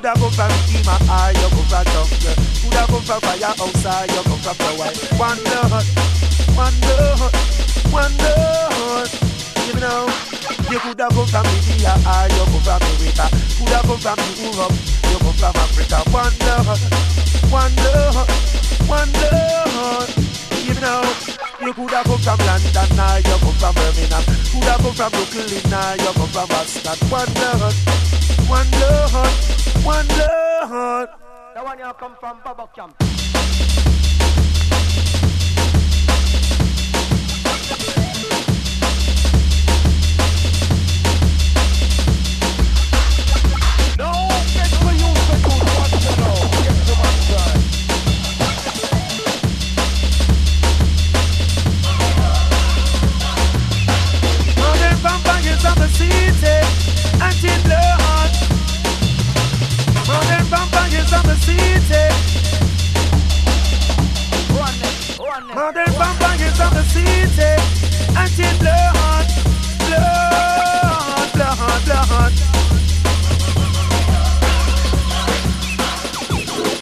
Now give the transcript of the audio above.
Coulda come from Kima, you come from jungle. Coulda come from fire outside, you come from the white. One blood, one blood, one blood. You know, you coulda come from India, you come from America. Coulda come from Europe, you come from Africa. One blood, one blood, one blood. You know, you coulda come from London, you come from Birmingham. Coulda come from Brooklyn, you come from Boston. One blood, one blood, one blood. The one you come from Baba Camp. Of the city, anti-blood. Modern vampires of the city. Modern vampires of the city, anti-blood.